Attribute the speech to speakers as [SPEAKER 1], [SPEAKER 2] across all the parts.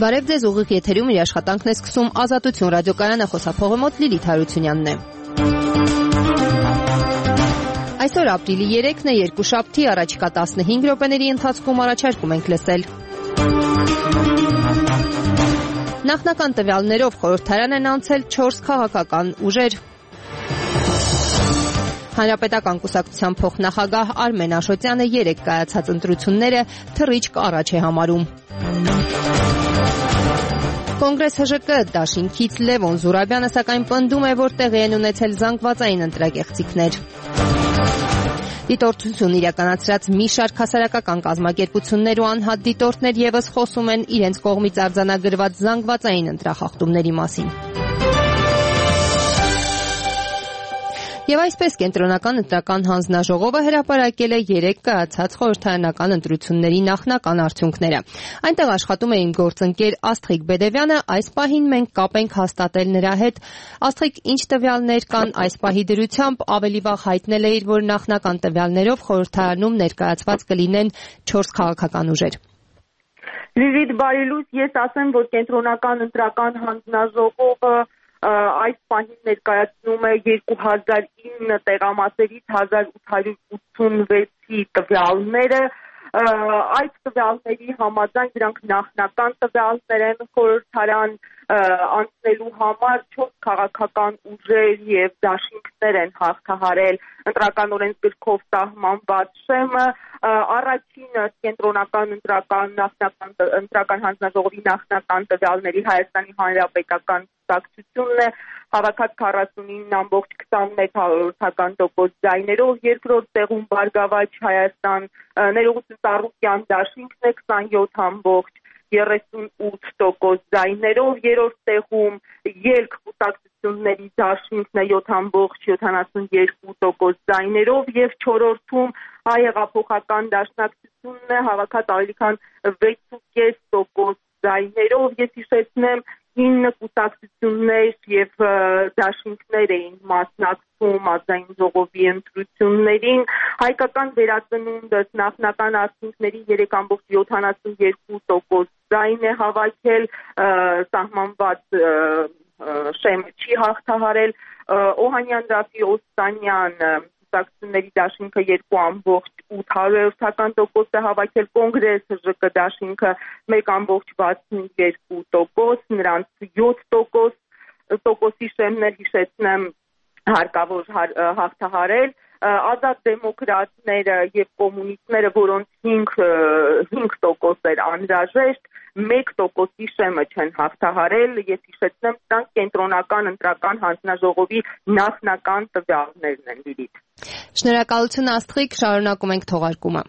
[SPEAKER 1] Բարև ձեզ, ուղիղ եթերում իր աշխատանքն է սկսում Ազատություն ռադիոկայանը, խոսափողի մոտ Լիլիթ Հարությունյանն է։ Այսօր ապրիլի 3-ն է, երկուշաբթի, առաջիկա 15 րոպեների ընթացքում առաջարկում ենք լսել։ Նախնական տվյալներով խորհրդարան են անցել 4 քաղաքական ուժեր։ Հանրապետական կուսակցության փոխնախագահ Արմեն Աշոտյանը 3 կայացած ընտրությունները թռիչք առաջ է համարում։ Կոնգրես ՀԺԿ դաշինքից Լևոն Զուրաբյանը սակայն պնդում է, որ տեղի են ունեցել զանգվածային ընտրակեղծիքներ։ Դիտորդություն իրականացրած մի շարք հասարակական կազմակերպություններ ու անհատ դիտորդներ ևս խոսում են իրենց կողմից արձանագրված զանգվածային ընտրախախտումների մասին։ Եվ այսպես կենտրոնական ընտրական հանձնաժողովը հրապարակել է 3 կայացած խորհրդարանական ընտրությունների նախնական արդյունքները։ Այնտեղ աշխատում է իմ գործընկեր Աստղիկ Բեդևյանը, այս պահին մենք կապ ենք հաստատել նրա հետ։ Աստղիկ, ինչ տվյալներ կան այս պահի դրությամբ, ավելի վաղ հայտնել էիր, որ նախնական տվյալներով խորհրդարանում ներկայացված կլինեն 4 քաղաքական ուժեր։
[SPEAKER 2] Լիլիթ, բարի լույս, ես ասեմ, որ կենտրոնական ընտրական հանձնաժողովը այս պահին ներկայացնում է 2009 տեղամասերից 1886-ի տվյալները, այդ տվյալների համաձայն դրանք նախնական տվյալներ են խորհրդարան անցնելու համար 4 քաղաքական ուժեր եւ դաշինքներ են հաղթահարել ընտրական օրենսգրքով սահմանված շեմը, առաջինը կենտրոնական ընտրական հանձնաժողովի նախնական տվյալների Հայաստանի Հանրապետական կուսակցությունն է, հավաքած 49.21% ձայներով, երկրորդ տեղում Բարգավաճ Հայաստան ներողություն Սառուկյան դաշինքն է 27.38% ձայներով, երրորդ տեղում Ելք կուսակցությունների դաշինքն է 7.72% ձայներով եւ չորրորդում Հայ հեղափոխական դաշնակցությունն է հավաքած ավելի քան 6.5% ձայներով, ես հիշեցնեմ 9 կուսակցություններ եւ դաշինքներ էին մասնակցում ազգային ժողովի ընտրություններին, հայկական վերածնունդը նախնական արդյունքների 3.72% ձայն է հավաքել, սահմանված շեմը չի հաղթահարել, Օհանյան Ռաֆի Օստանյան կուսակցությունների դաշինքը 2.8% է հավաքել, Կոնգրես ՀԺԿ դաշինքը 1.62%, նրանց 7%-ի շեմներ հիշեցնեմ հարկավոր հաղթահարել, ազատ դեմոկրատները եւ կոմունիստները, որոնց 5% էր անհրաժեշտ, 1%-ի շեմը չեն հաղթահարել, ես հիշեցնեմ, սրանք կենտրոնական ընտրական հանձնաժողովի նախնական տվյալներն են, Լիլիթ։
[SPEAKER 1] Շնորհակալություն Աստղիկ, շարունակում ենք թողարկումը։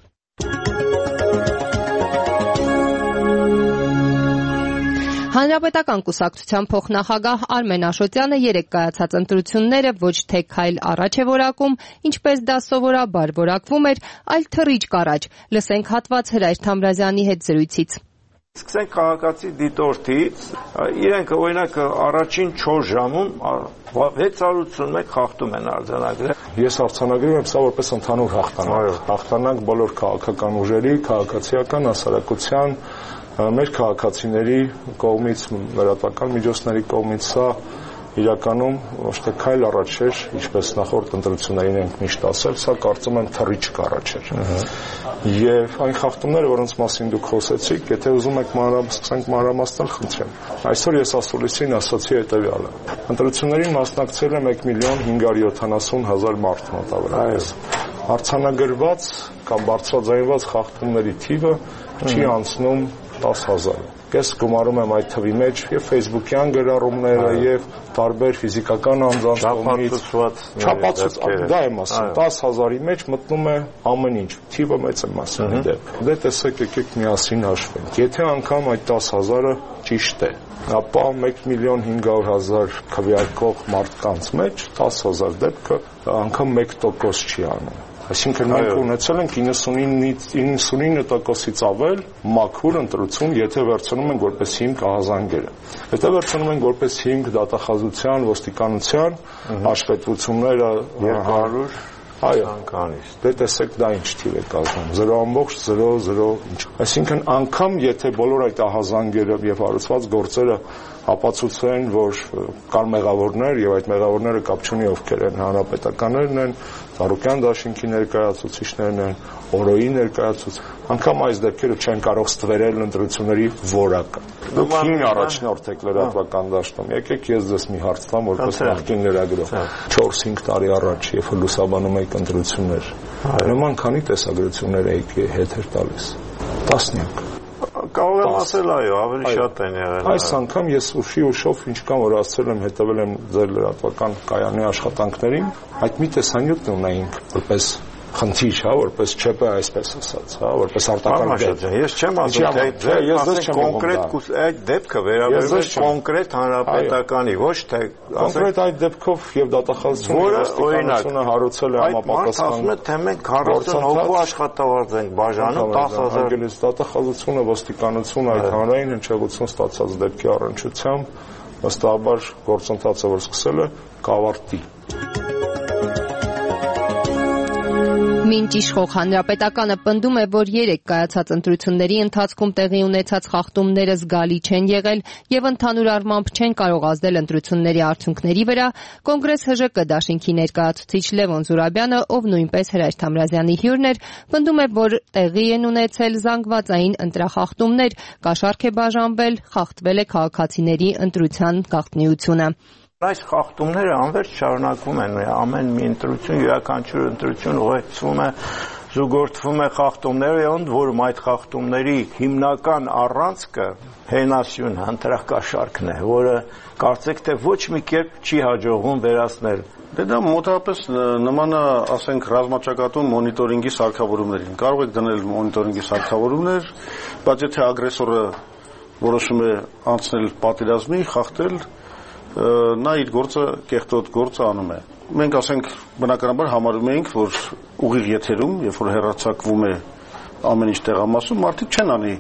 [SPEAKER 1] Հանրապետական կուսակցության փոխնախագահ Արմեն Աշոտյանը 3 կայացած ընտրությունները ոչ թե քայլ առաջ է որակում, ինչպես դա սովորաբար որակվում էր, այլ թռիչք առաջ։ Լսենք հատված Հրայր Թամրազյանի հետ զրույցից։
[SPEAKER 3] Սկսենք քաղաքացի դիտորդից, իրենք օրինակ առաջին 4 ժամում 681 խախտում են արձանագրել։
[SPEAKER 4] Ես արձանագրում եմ սա որպես ընդհանուր հաղթանակ։ Հաղթանակ բոլոր քաղաքական ուժերի, քաղաքացիական հասարակության, մեր քաղաքացիների կողմից, լրատվական միջոցների կողմից սա իրականում ոչ թե քայլ առաջ էր, ինչպես նախորդ ընտրություններին ենք միշտ ասել, սա կարծում եմ թռիչք առաջ էր։ Եվ այն խախտումները, որոնց մասին դուք խոսեցիք, եթե ուզում եք սկսենք մանրամասնել, խնդրեմ։ Այսօր ես ասուլիսին ասացի հետևյալը. ընտրություններին մասնակցել է 1.570.000 մարդ մոտավորապես։ Արձանագրված կամ բարձրաձայնված խախտումների թիվը չի անցնում 10,000-ը։ Ես գումարում եմ այդ թվի մեջ եւ Facebook-յան գրառումները եւ տարբեր ֆիզիկական անձանց կողմից չափածված, դա եմ ասում, 10,000-ի մեջ մտնում է ամեն ինչ, թիվը մեծ է մասնի դեպք։ Դե տեսեք, եկեք միասին հաշվենք։ Եթե անգամ այդ 10,000-ը ճիշտ է, ապա 1.500.000 քվեարկող մարդկանց մեջ 10,000 դեպքը անգամ 1% չի անում։ Այսինքն մենք ունեցել ենք 99%-ից ավել մաքուր ընտրություն, եթե վերցնում ենք որպես հիմք ահազանգերը։ Եթե վերցնում ենք որպես հիմք դատախազության, ոստիկանության, հաշվետվությունները 200 Այո, դե տեսեք դա ինչ թիվ է կազմում 0.00 Այսինքն անգամ եթե բոլոր այդ ահազանգերը եւ հարուցված գործերը ապացուցեն, որ կան մեղավորներ եւ այդ մեղավորները կապ չունի ովքեր են հանրապետականներն են, Ծառուկյան դաշինքի ներկայացուցիչներն են, Օրոյի ներկայացուցիչ, անգամ այս դեպքերը չեն կարող ստվերել ընտրությունների որակը։ Դուք հին առաջնորդ եք լրատվական դաշտում։ Եկեք ես ձեզ մի հարց տամ, որպես նախկին լրագրող։ 4-5 տարի առաջ, երբ լուսաբանում եք ընտրություններ, նման քանի տեսագրություններ եք հետեր տալիս։ Տասնյակ։
[SPEAKER 3] Կարող եմ ասել այո, ավելի շատ են եղել։
[SPEAKER 4] Այս անգամ ես ուշով ինչքան որ ասել եմ, հետևել եմ ձեր լրատվական կայանի աշխատանքներին, այդ մի տեսանյութ ունեինք որպես խնդիր, հա, որպես ՉՊ այսպես ասած, հա, որպես արտական դեպք։
[SPEAKER 3] Ես չեմ ասում, թե ես կոնկրետ այդ դեպքը վերաբերում է կոնկրետ հանրապետականի, ոչ թե
[SPEAKER 4] կոնկրետ այդ դեպքով եւ դատախազությունը հարուցել է համապատասխան։
[SPEAKER 3] Ասում է, թե մենք 40 հոգու աշխատավարձ ենք բաժանում 10000
[SPEAKER 4] դատախազությունը ոստիկանությունը այդ հանրային հնչեղություն ստացած դեպքի առնչությամբ վստահաբար գործընթացը որ սկսել է կավարտի։
[SPEAKER 1] Մինչ իշխող հանրապետականը պնդում է, որ 3 կայացած ընտրությունների ընթացքում տեղի ունեցած խախտումները զգալի չեն եղել եւ ընդհանուր առմամբ չեն կարող ազդել ընտրությունների արդյունքների վրա, Կոնգրես ՀԺԿ դաշինքի ներկայացուցիչ Լևոն Զուրաբյանը, ով նույնպես Հրաշ Թամրազյանի հյուրն էր, պնդում է, որ տեղի են ունեցել զանգվածային ընտրախախտումներ, կաշառք է բաժանվել, խախտվել է քաղաքացիների ընտրության գաղտնիությունը։
[SPEAKER 3] Այս խախտումները անվերջ շարունակվում են, ամեն մի ընտրություն, յուրաքանչյուր ընտրություն ուղեկցվում է, զուգորդվում է խախտումները, եւ ընդ որում այդ խախտումների հիմնական առանցքը հենասյուն ընտրակաշառքն է, որը կարծեք թե ոչ մի կերպ չի հաջողվում վերացնել։
[SPEAKER 5] Դե դա մոտավորապես նման է, ասենք, ռազմաճակատում մոնիտորինգի սարքավորումներին։ Կարող եք դնել մոնիտորինգի սարքավորումներ, բայց եթե ագրեսորը որոշում է անցնել պատերազմի, խախտել նա իր գործը կեղտոտ գործը անում է։ Մենք ասենք բնականաբար համարում էինք, որ ուղիղ եթերում, երբ որ հեռարձակվում է ամեն ինչ տեղամասում, մարդիկ չեն անի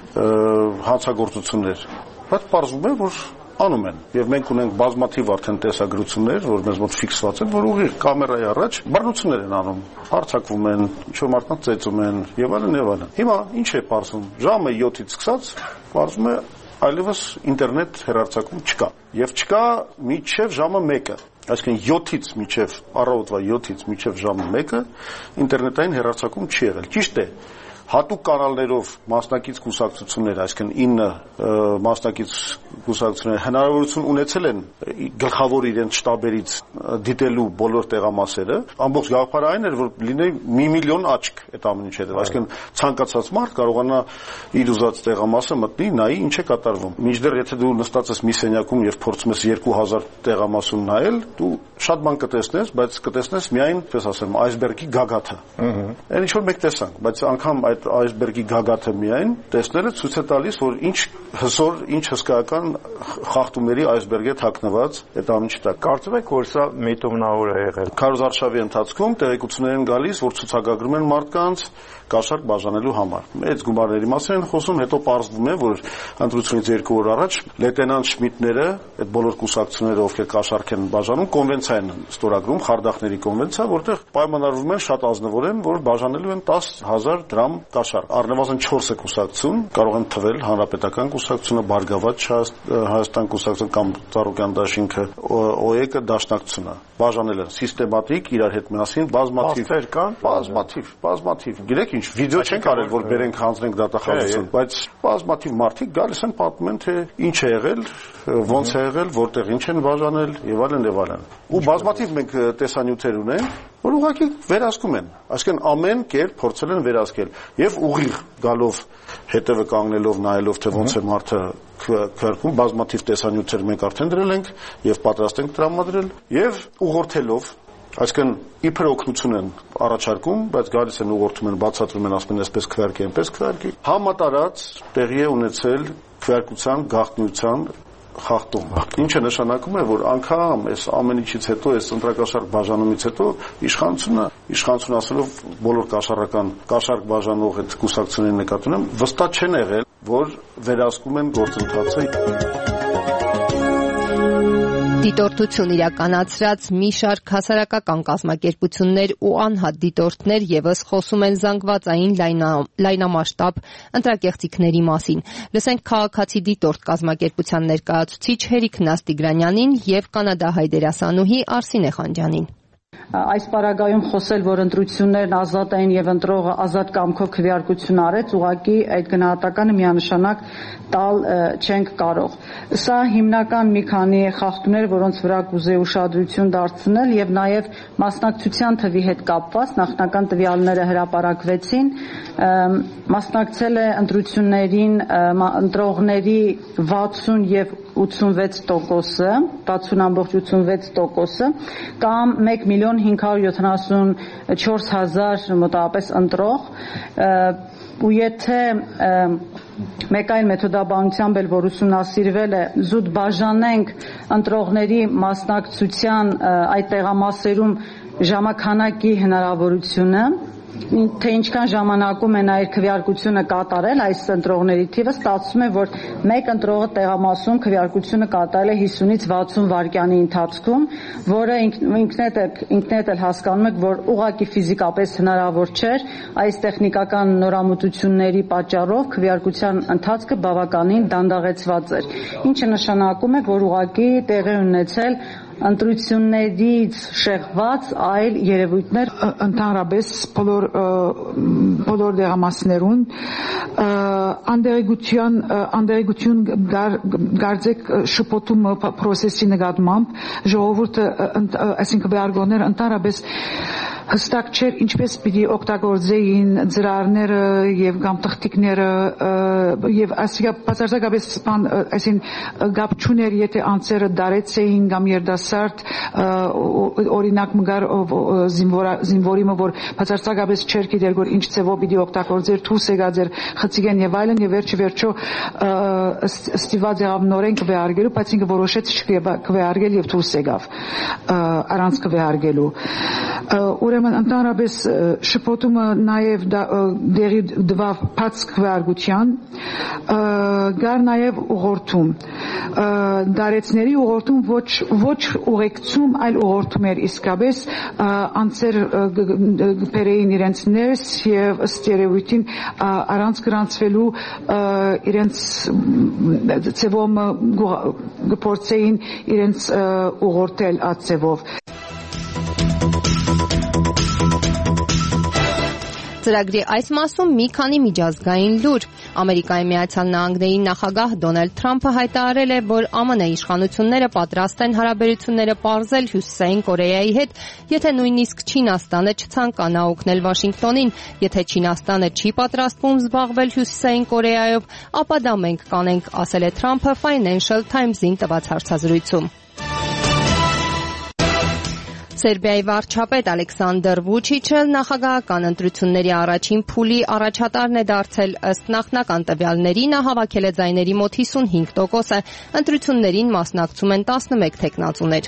[SPEAKER 5] հանցագործություններ, բայց պարզվում է, որ անում են։ Եվ մենք ունենք բազմաթիվ արդեն տեսագրություններ, որ մեզ մոտ ֆիքսված են, որ ուղիղ կամերայի առաջ բռնություններ են անում, հարձակվում են, ինչ-որ մարդկանց ծեծում են, եւ այլն եւ այլն։ Հիմա ինչ է պարզվում։ Ժամը 7-ից սկսած պարզվում է այլևս ինտերնետ հեռարձակում չկա եւ չկա մինչեւ ժամը 1-ը այսինքն 7-ից մինչեւ առավոտվա 7-ից մինչեւ ժամը 1-ը ինտերնետային հեռարձակում չի եղել ճիշտ է հատուկ կանալներով մասնակից կուսակցություններ այսինքն 9 մասնակից կուսակցություններ հնարավորություն ունեցել են գլխավոր իրենց շտաբերից դիտելու բոլոր տեղամասերը ամբողջ գաղափարը այն էր որ լինի 1 միլիոն աչք այդ ամեն ինչի հետ այսինքն ցանկացած մարդ կարողանա իր ուզած տեղամասը մտնի նայի ինչ է կատարվում մինչդեռ եթե դու նստած ես մի սենյակում եւ փորձում ես 2000 տեղամասում նայել դու շատ բան կտեսնես բայց կտեսնես միայն պես ասեմ այսբերգի գագաթը այն ինչ որ մենք տեսանք բայց անգամ այդ այսբերգի գագաթը միայն տեսնելը ցույց է տալիս որ ինչ հզոր ինչ հսկայական խախտումների այսբերգ է թաքնված այդ ամենի տակ
[SPEAKER 3] կարծում եք որ սա միտումնավոր է եղել
[SPEAKER 5] քարոզարշավի ընթացքում տեղեկություններ են գալիս որ ցուցակագրում են մարդկանց կաշառք բաժանելու համար մեծ գումարների մասին են խոսում հետո պարզվում է որ ընտրությունից 2 օր առաջ լեյտենանտ Շմիդները այդ բոլոր կուսակցությունները ովքեր կաշառք են բաժանում կոնվենցիա են ստորագրում Խարդախների կոնվենցիա որտեղ պայմանավորվում են շատ ազնվորեն որ բաժանելու են 10000 դրամ կաշառք առնվազն 4 կուսակցություն կարող են թվել հանրապետական կուսակցությունը Բարգավաճ Հայաստան կուսակցությունը կամ Ծառուկյան դաշինքը ՕԵԿ-ը դաշնակցությունը բաժանել են սիստեմատիկ իրար հետ միասին բազմաթիվ գիտեք ինչ վիդեո չենք արել որ բերենք հանձնենք դատախազություն բայց բազմաթիվ մարդիկ գալիս են պատմում են թե ինչ է եղել ոնց է եղել որտեղ ինչ են բաժանել եւ այլն ու բազմաթիվ մենք տեսանյութեր ունենք որ ուղղակի վերահսկում են այսինքն ամեն կերպ փորձել են վերահսկել եւ ուղիղ գալով հետևը կանգնելով նայելով թե ոնց է մարդը քրկում բազմաթիվ տեսանյութեր մենք արդեն դրել ենք եւ պատրաստ ենք տրամադրել եւ ուղղորդելով այսինքն իբր օգնություն են առաջարկում, բայց գալիս են ուղղորդում են, բացատրում են, ասում են, այսպես քվեարկի, այնպես քվեարկի։ Համատարած տեղի է ունեցել քվեարկության գաղտնիության խախտում։ Ինչը նշանակում է, որ անգամ այս ամեն ինչից հետո, այս ընտրակաշառք բաժանումից հետո իշխանություն ասելով բոլոր կաշառք բաժանող այդ կուսակցությունների նկատի ունեմ, վստահ չեն եղել, որ վերահսկում են գործընթացը։
[SPEAKER 1] Դիտորդություն իրականացրած մի շարք հասարակական կազմակերպություններ ու անհատ դիտորդներ ևս խոսում են զանգվածային լայնամասշտաբ ընտրակեղծիքների մասին։ Լսենք քաղաքացի դիտորդ կազմակերպության ներկայացուցիչ Հերիկ Նաստիգրանյանին եւ կանադահայ դերասանուհի Արսինե Խանջյանին։
[SPEAKER 6] Այս պարագայում խոսել, որ ընտրություններն ազատ են եւ ընտրողը ազատ կամքով քվեարկություն արեց, ուղղակի այդ գնահատականը միանշանակ տալ չենք կարող։ Սա հիմնական մի քանի խախտումներ, որոնց վրա կուզեի ուշադրություն դարձնել եւ նաեւ մասնակցության թվի հետ կապված նախնական տվյալները հրապարակվեցին, մասնակցել է ընտրություններին ընտրողների 60 եւ 86%-ը, 60.86%-ը կամ 1,574,000 մոտավորապես ընտրող, ու եթե մեկ այլ մեթոդաբանությամբ էլ որ ուսումնասիրվել է, զուտ բաժանենք ընտրողների մասնակցության այդ տեղամասերում ժամանականակի հնարավորությունը, թե ինչքան ժամանակում է այդ քվեարկությունը կատարել այս ընտրողների թիվը, ստացվում է, որ մեկ ընտրողը տեղամասում քվեարկությունը կատարել է 50-ից 60 վայրկյանի ընթացքում, որը ինքնեդ էլ հասկանում եք, որ ուղղակի ֆիզիկապես հնարավոր չէր այս տեխնիկական նորամուծությունների պատճառով քվեարկության ընթացքը բավականին դանդաղեցված էր, ինչը նշանակում է, որ ուղղակի տեղի ունեցել ընտրություններից շեղված այլ երևույթներ
[SPEAKER 7] ընդհանրապես բոլոր դեղամասներուն անդերեգություն գարձեք շփոթում process-ի նկատմամբ ժողովուրդը այսինքն բարգոներ ընդհանրապես հստակ չէր ինչպես պիտի օգտագործեին ծրարները եւ կամ թղթիկները եւ ասիկա բացարձակապես այսին գապ չուներ եթե անձերը դարեցեին կամ երդասարդ օրինակ մգար զինվորիմը որ բացարձակապես չէր գիտեր որ ինչ ծավով պիտի օգտագործեր թուս եկած էր խցիկեն եւ այլն եւ վերջը ստիված եղավ նորեն քվեարկելու բայց ինքը որոշեց չքվեարկել եւ թուս եկավ առանց քվեարկելու ուրեմն ընդհանրապես շփոթումը նաև դերի դվավ բաց քվեարկության գար նաև ուղղորդում դարեցների ուղղորդում ոչ ուղեկցում այլ ուղղորդում էր իսկապես անձեր բերեին իրենց ներս եւ ըստ երևույթին առանց գրանցվելու իրենց ծևոմ գործեին իրենց ուղղորդել այդ ծևով
[SPEAKER 1] Ծրագրի այս մասում մի քանի միջազգային լուր։ Ամերիկայի Միացյալ Նահանգների նախագահ Դոնալդ Թրամփը հայտարարել է, որ ԱՄՆ իշխանությունները պատրաստ են հարաբերությունները պարզել Հյուսիսային Կորեայի հետ, եթե նույնիսկ Չինաստանը չցանկանա օգնել Վաշինգտոնին, եթե Չինաստանը չի պատրաստվում զբաղվել Հյուսիսային Կորեայով, ապա դա մենք կանենք, ասել է Թրամփը Financial Times-ին տված հարցազրույցում։ Սերբիայի վարչապետ Ալեքսանդր Վուչիչը նախագահական ընտրությունների առաջին փուլի առաջատարն է դարձել ըստ նախնական տվյալների նա հավաքել է ձայների մոտ 55%-ը, ընտրություններին մասնակցում են 11 թեկնածուներ։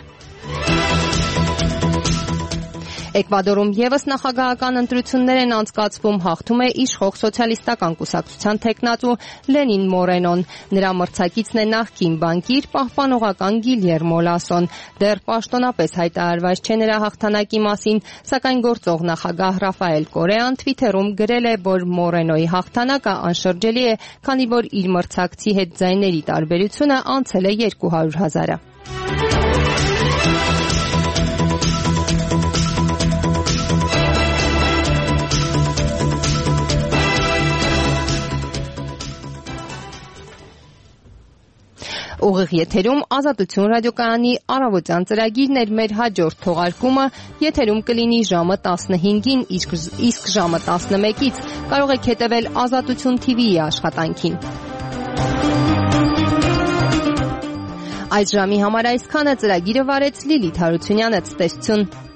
[SPEAKER 1] Էկվադորում եւս նախագահական ընտրություններ են անցկացվում, հաղթում է իշխող սոցիալիստական կուսակցության թեկնածու Լենին Մորենոն։ Նրա մրցակիցն է նախկին բանկիր պահպանողական Գիլյերմո Լասոն։ Դեռ պաշտոնապես հայտարարված չէ նրա հաղթանակի մասին, սակայն գործող նախագահ Ռաֆայել Կորեան Twitter-ում գրել է, որ Մորենոյի հաղթանակը անշրջելի է, քանի որ իր մրցակցի հետ ձայների տարբերությունը անցել է 200,000-ը։ Ուղիղ եթերում Ազատություն ռադիոկայանի առավոտյան ծրագիրն էր մեր հաջորդ թողարկումը եթերում կլինի ժամը 15-ին, իսկ ժամը 11-ից կարող եք հետևել Ազատություն TV-ի աշխատանքին։ Այս ժամի համար այսքանը ծրագիրը վարեց Լիլիթ Հարությունյանը, ցտեսություն։